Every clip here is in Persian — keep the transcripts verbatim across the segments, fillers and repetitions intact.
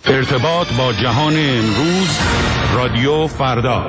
ارتباط با جهان امروز، رادیو فردا.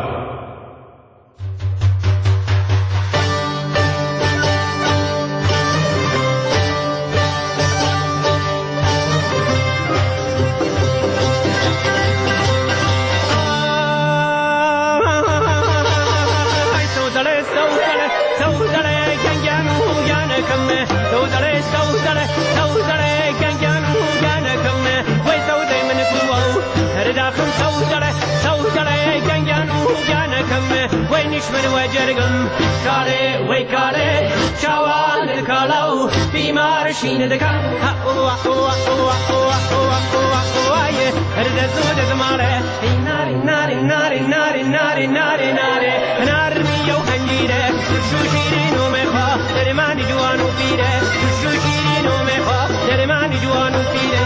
من وجرگم کاره وی کاره چوال کالو بیمار شین دکم او او او او او وای هر زود زماره ناری ناری ناری ناری ناری ناری ناری نار میو خنجیره شو شیرینو میخوا در من جوانو پیره شو شیرینو میخوا در من جوانو پیره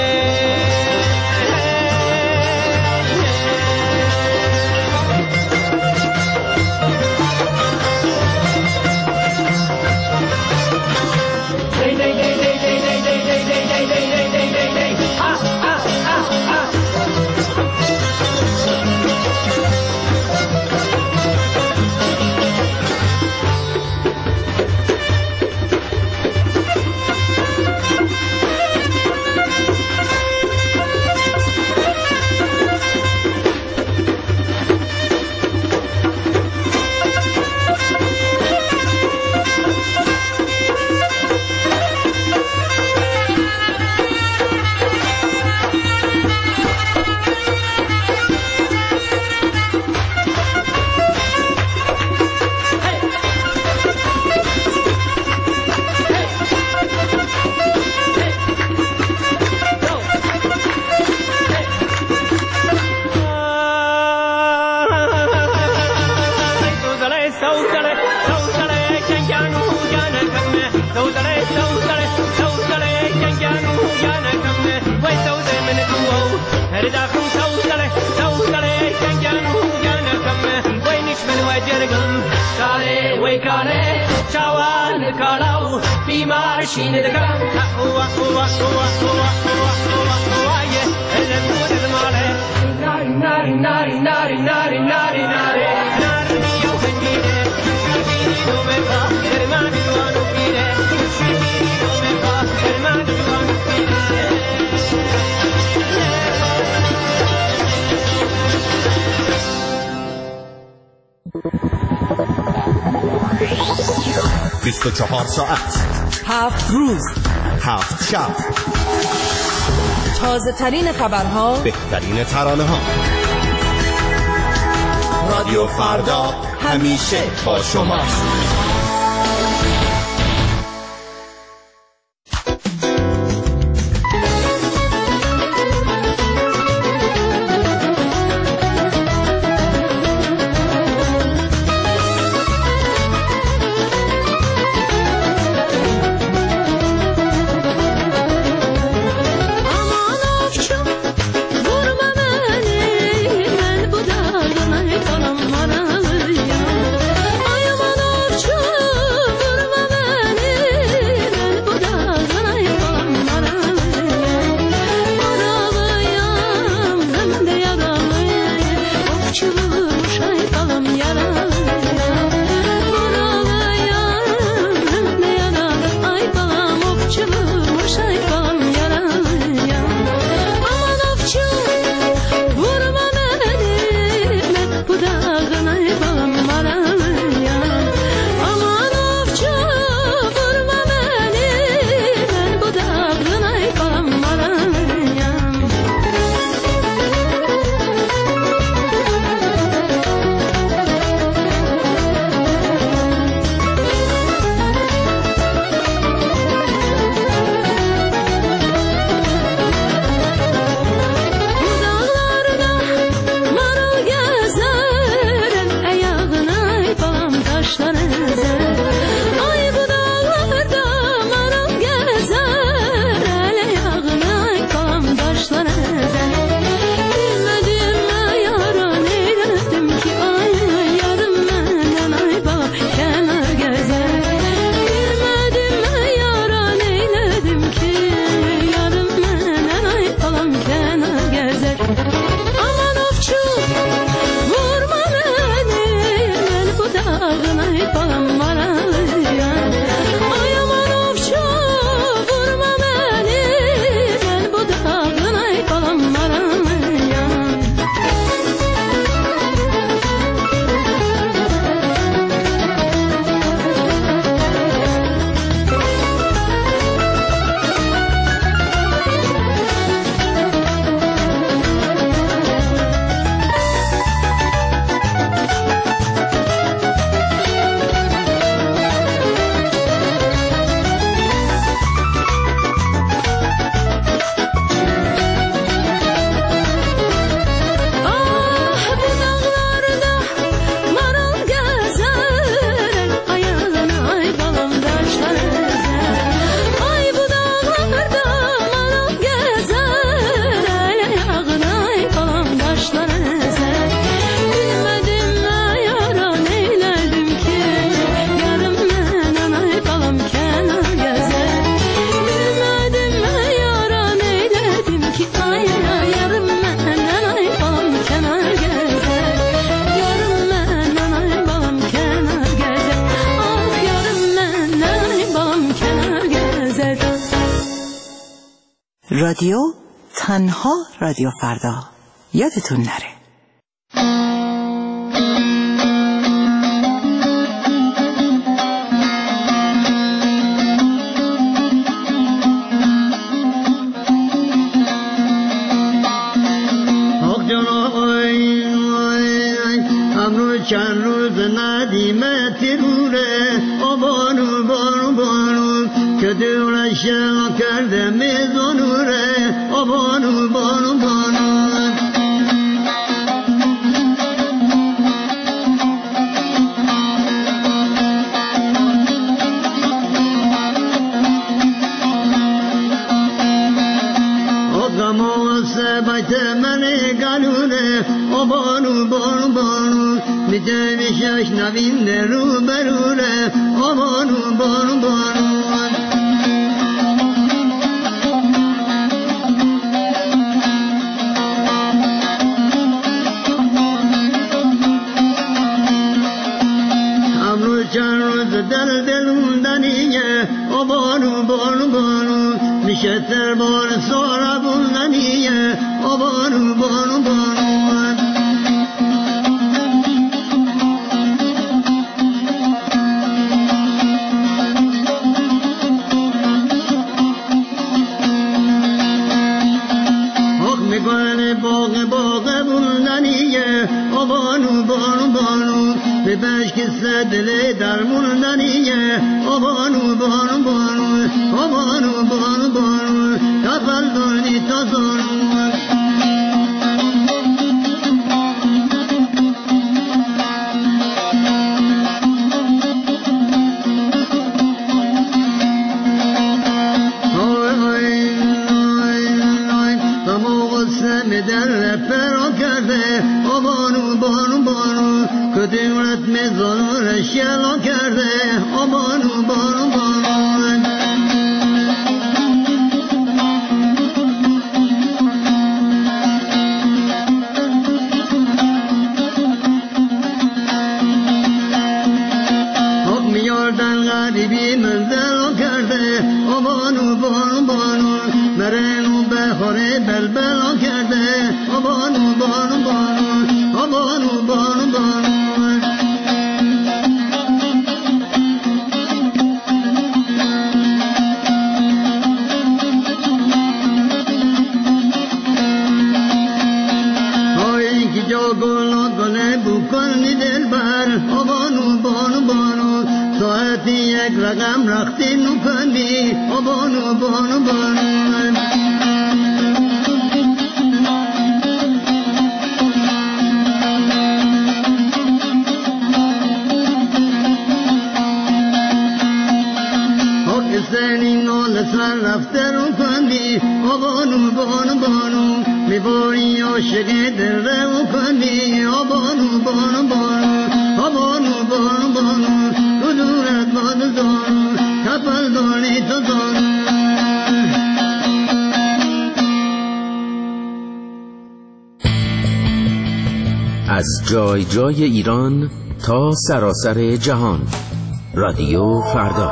بیست و چهار ساعت، هفت روز، هفت شب، تازه ترین خبرها، بهترین ترانه ها. رادیو فردا همیشه با شماست. Ay aman avcım رادیو، تنها رادیو فردا. یادتون نره. چند روز ندیمه تیروره آبانو بانو بانو که دورش کرده میزانوره آبانو بانو بانو آقا سه بیت من گلوره آبانو بانو بانو میجه میشش نوین رو بروره آبانو بانو بانو امرو چند روز دل دلوندنیه آبانو بانو بانو میشه تر بار سارا بوندنیه آبانو بانو بانو آبانو بانو بانو به بشک دل در موندنیه آبانو بانو بانو آبانو بانو بانو کفل دانی تا زانو در فرا کرده آبانو بانو بانو که دولت میزان شلا کرده آبانو بانو بانو حق میاردن غریبی منزل کرده آبانو بانو بانو مرنو بخوره بلبلا کرده آبانو بانو بانو آبانو بانو بانو هایی که جا گلا گله بکنی دل بر آبانو بانو بانو ساعتی یک رقم رختی نکنی آبانو بانو بانو سر رفته رو کندی آبانو بانو بانو میباری عاشق دل رو کندی آبانو بانو بانو آبانو بانو بانو تو دورت باد زانو کپل دانی تو زانو از جای جای ایران تا سراسر جهان. رادیو فردا.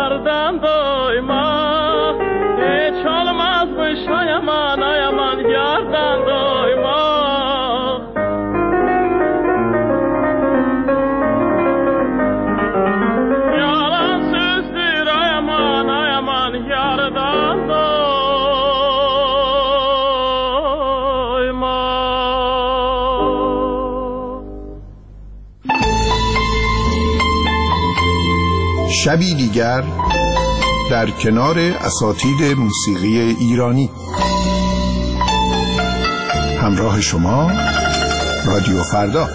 گردن دوی ما ای چالم از بشای من آیا من گردن دوی ما یارم سستی رای من آیا من گردن دوی ما. شبی دیگر در کنار اساتید موسیقی ایرانی. همراه شما رادیو فردا.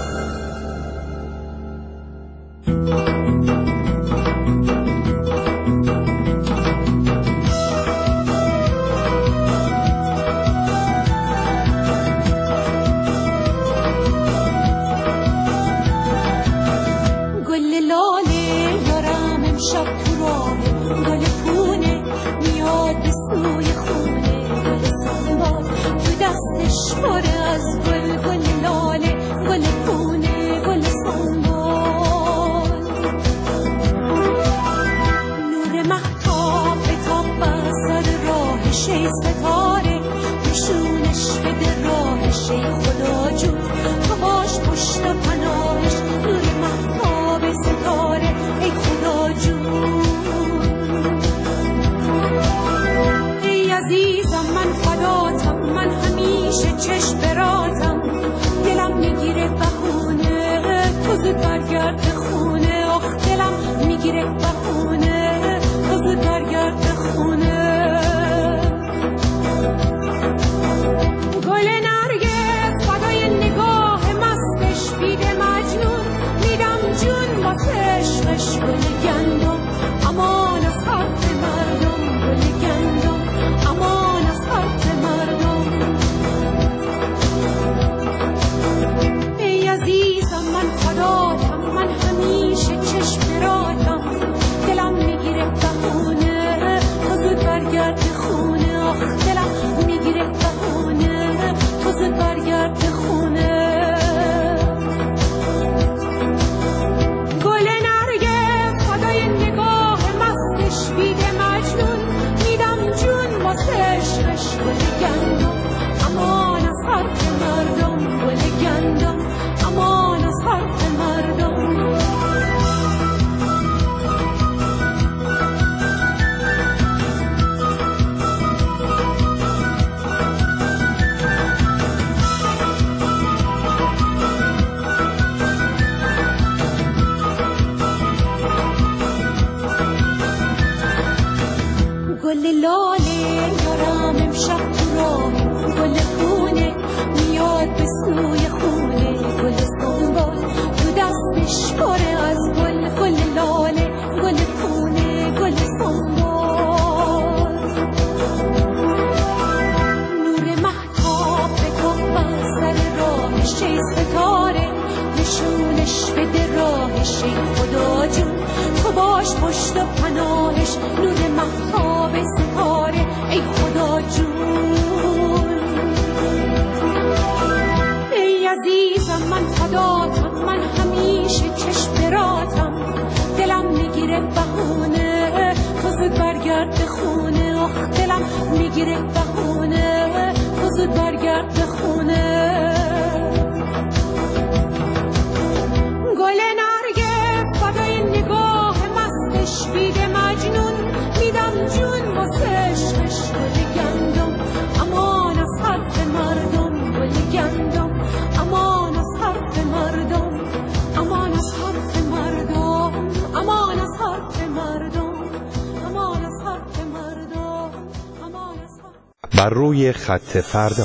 بر روی خط فردا.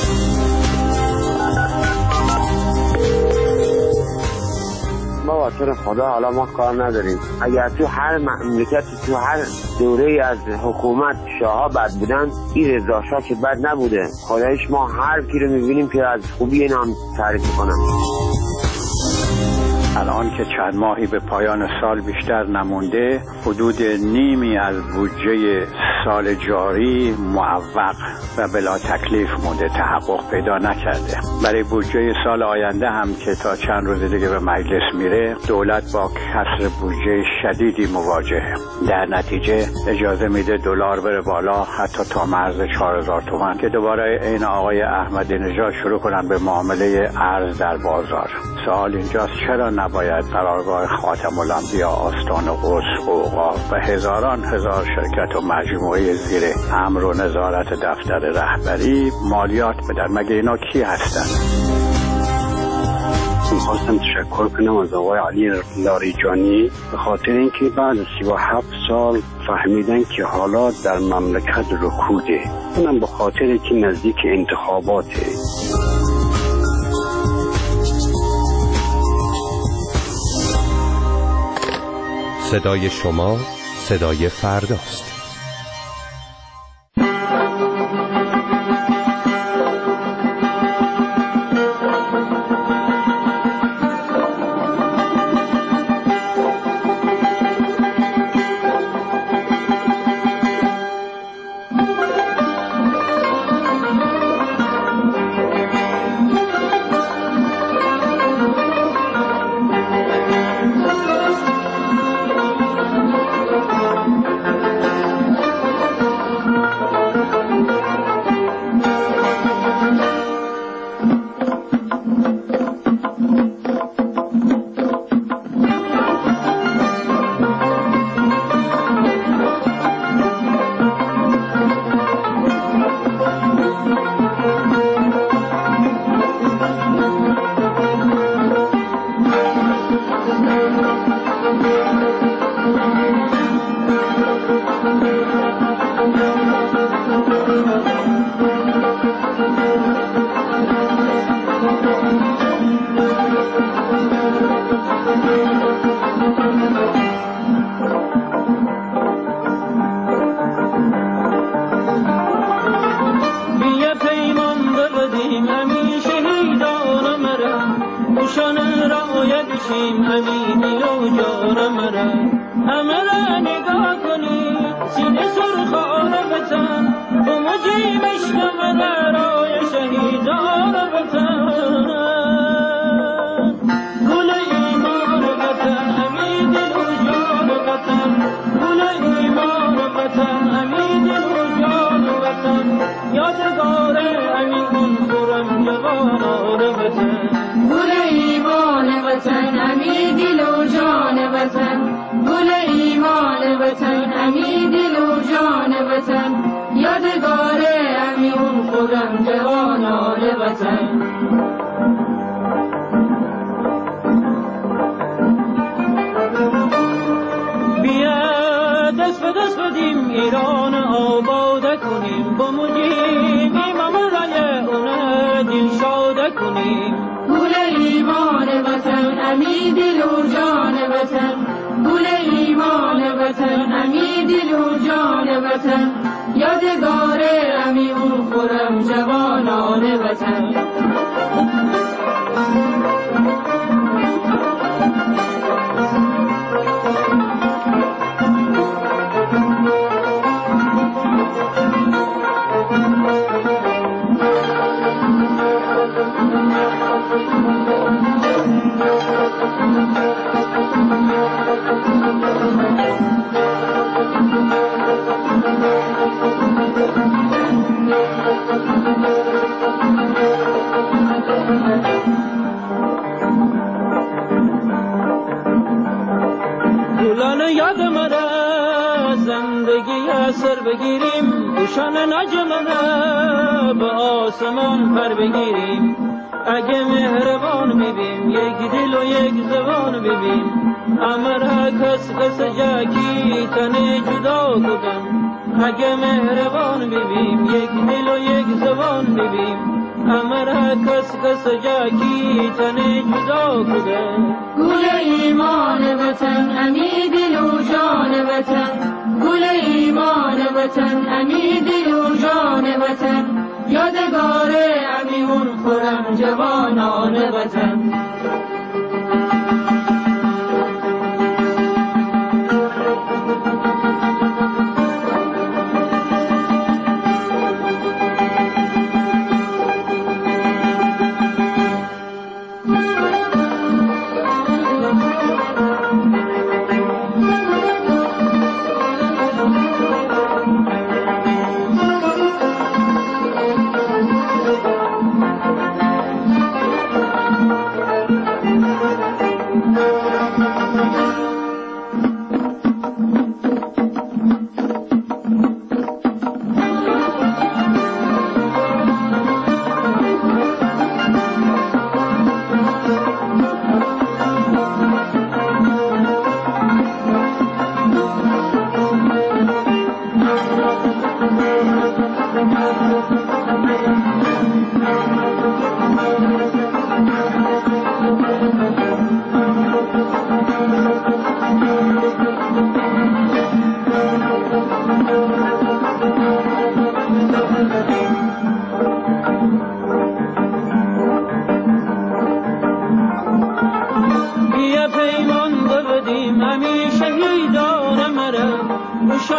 ما واسه خدا حالا ما کار نداریم. اگر تو هر مملکت تو هر دوره از حکومت شاها بد بودن، این رضاشاه که بد نبوده. خدایش ما هر کی رو میبینیم که از خوبی اینا هم تعریف کنم. الان که چند ماهی به پایان سال بیشتر نمونده، حدود نیمی از بودجه سال جاری معوق و بلا تکلیف مونده، تحقق پیدا نکرده. برای بودجه سال آینده هم که تا چند روز دیگه به مجلس میره، دولت با کسر بودجه شدیدی مواجهه. در نتیجه اجازه میده دلار بره بالا حتی تا مرز چهار هزار تومان که دوباره این آقای احمدی نژاد شروع کنن به معامله ارز در بازار. سوال اینجاست چرا نباید قرارگاه خاتم الانبیا، آستان قدس، اوقاف و هزاران هزار شرکت و مجموعه زیر امر و نظارت دفتر رهبری مالیات بدن؟ مگه اینا کی هستن؟ میخواستم تشکر کنم از آقای علی لاریجانی به خاطر اینکه بعد از سی و هفت سال فهمیدن که حالات در مملکت رکوده. اونم به خاطر که نزدیک انتخاباته. صدای شما صدای فرداست. یادگار امیون خورم جوانان وطن.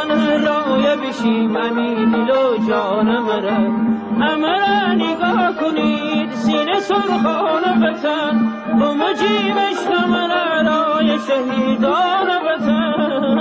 وطن رایه بشیم امی دل و جان مرا امرا نگاه کنید سینه سرخان وطن بمجیب عشق مرا رای شهیدان وطن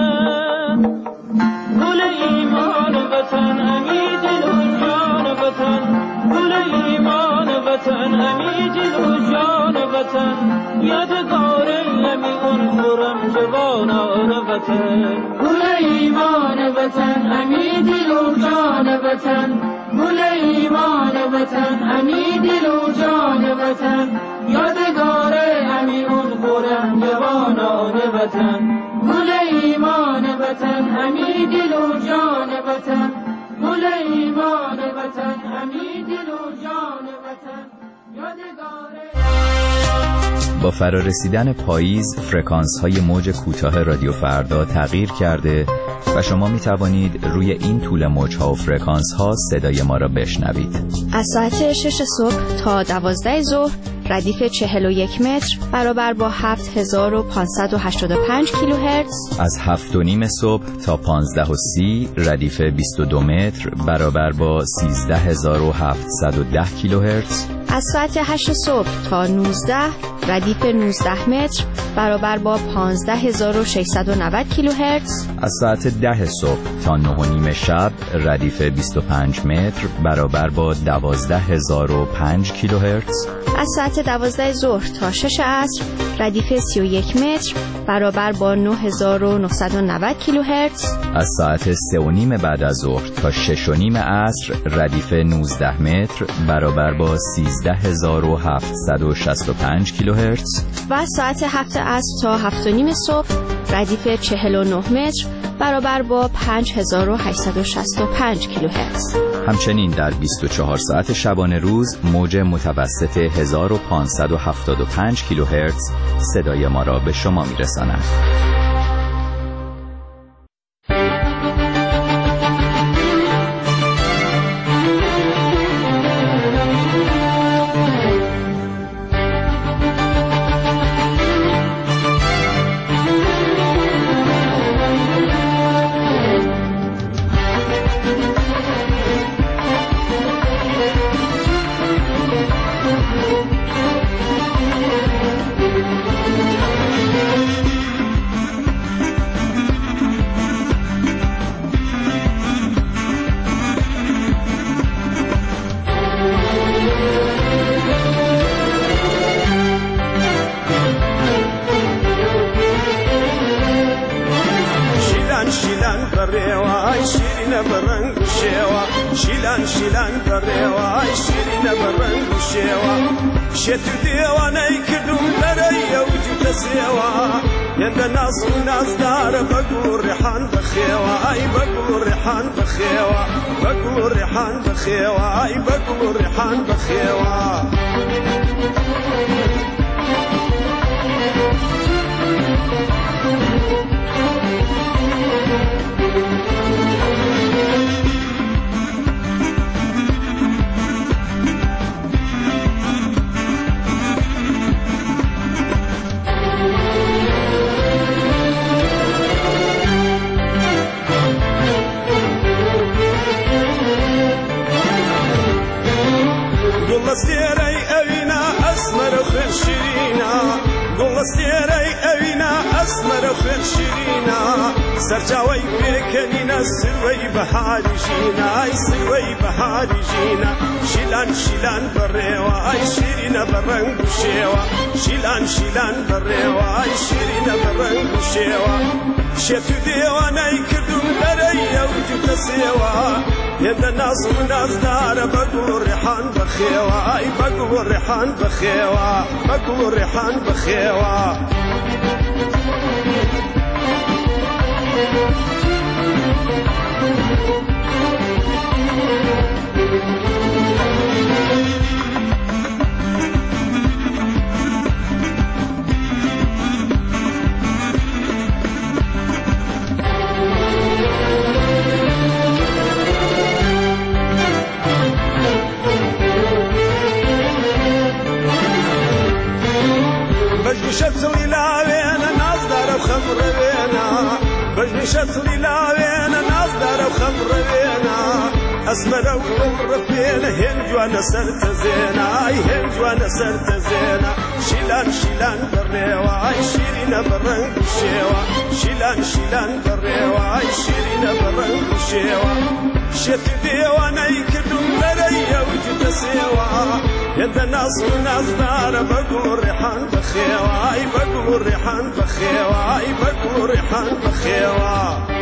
گل ایمان وطن امی دل و جان وطن گل ایمان وطن امی دل و جان وطن یادگار امی اون خورم جوانان وطن گل ایمان وطن امی دل و جان وطن گل ایمان وطن امی دل و جان وطن یادگار امی اون خورم جوانان وطن گل ایمان وطن امی دل و جان وطن گل ایمان وطن امی دل و جان وطن یادگار. با فرارسیدن پاییز فرکانس های موج کوتاه رادیو فردا تغییر کرده و شما می توانید روی این طول موج ها و فرکانس ها صدای ما را بشنوید. از ساعت شش صبح تا دوازده ظهر ردیف چهل و یک متر برابر با هفت هزار و پانصد و هشتاد و پنج کیلوهرتز. از هفت و نیم صبح تا پانزده و سی ردیف بیست و دو متر برابر با سیزده هزار و هفتصد و ده کیلوهرتز. از ساعت هشت صبح تا نوزده ردیف نوزده متر برابر با پانزده هزار و ششصد و نود کیلوهرتز. از ساعت ده صبح تا نه و نیم شب ردیف بیست و پنج متر برابر با دوازده هزار و پنج کیلوهرتز. از ساعت دوازده ظهر تا شش عصر ردیف سی و یک متر برابر با نه هزار و نهصد و نود کیلوهرتز. از ساعت سه و نیم بعد از ظهر تا شش و نیم عصر ردیف نوزده متر برابر با سیزده هزار و هفتصد و شصت و پنج کیلوهرتز. و از ساعت هفت عصر تا هفت و نیم صبح ردیف چهل و نه متر برابر با پنج هزار و هشتصد و شصت و پنج کیلوهرتز. همچنین در بیست و چهار ساعت شبانه روز موج متوسط هزار و پانصد و هفتاد و پنج کیلوهرتز صدای ما را به شما میرساند. سرچاوی بکنینا سروی بهاری جینا ای سروی بهاری جینا شیلان شیلان بروا ای شیرینا برنگ شیوا شیلان شیلان بروا ای شیرینا برنگ شیوا شتو دیوانای کدوم دری یوجو تسیوا ید ناس و ناس دار بگو ریحان بخیوا ای بگو ریحان بخیوا بگو ریحان بخیوا بجشت ليلاوينا ناس دار خمر بينا بجشت ليلاوينا أسمر ودور فين هن جوانا سرت زينا أي هن جوانا سرت زينا شيلان شيلان بريوا أي شيرين برنك شيوا شيلان شيلان بريوا أي شيرين برنك شيوا شت ديوانا يكدم بريا وجد سيوا يد الناس والناس دار بقول ريحان بخيوا أي بقول ريحان بخيوا أي بقول ريحان بخيوا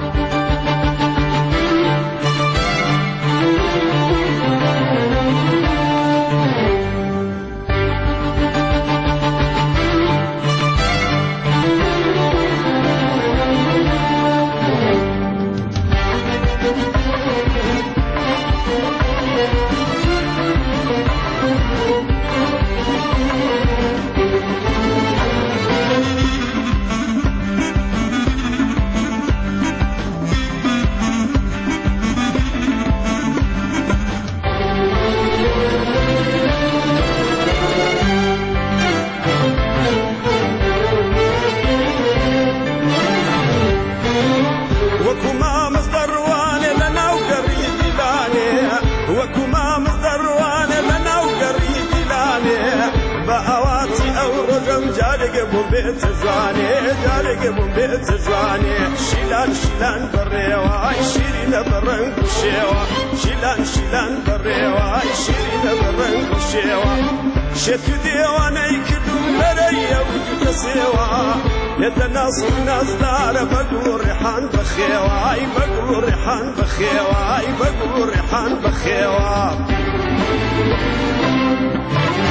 بيت زواني جارق من بيت زواني شيلان شيلان بريوا شيرين برنك شيوا شيلان شيلان بريوا شيرين برنك شيوا شت ديوانا يكدم بريا وجد سيوا يد الناس والناس دار بقول ريحان بخيوا اي بقول ريحان بخيوا اي بقول ريحان بخيوا